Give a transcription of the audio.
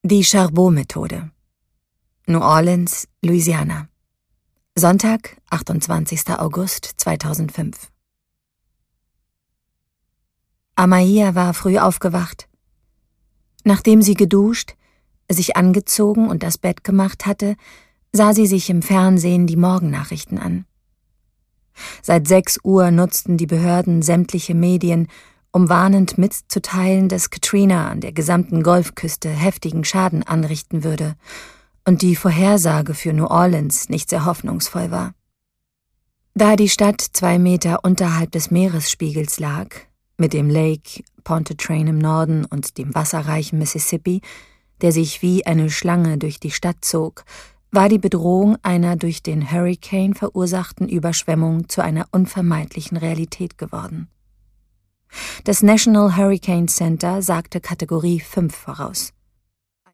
Die Charbot-Methode. New Orleans, Louisiana. Sonntag, 28. August 2005. Amaya war früh aufgewacht. Nachdem sie geduscht, sich angezogen und das Bett gemacht hatte, sah sie sich im Fernsehen die Morgennachrichten an. Seit 6 Uhr nutzten die Behörden sämtliche Medien, um warnend mitzuteilen, dass Katrina an der gesamten Golfküste heftigen Schaden anrichten würde und die Vorhersage für New Orleans nicht sehr hoffnungsvoll war. Da die Stadt 2 Meter unterhalb des Meeresspiegels lag, mit dem Lake Pontchartrain im Norden und dem wasserreichen Mississippi, der sich wie eine Schlange durch die Stadt zog, war die Bedrohung einer durch den Hurrikan verursachten Überschwemmung zu einer unvermeidlichen Realität geworden. Das National Hurricane Center sagte Kategorie 5 voraus.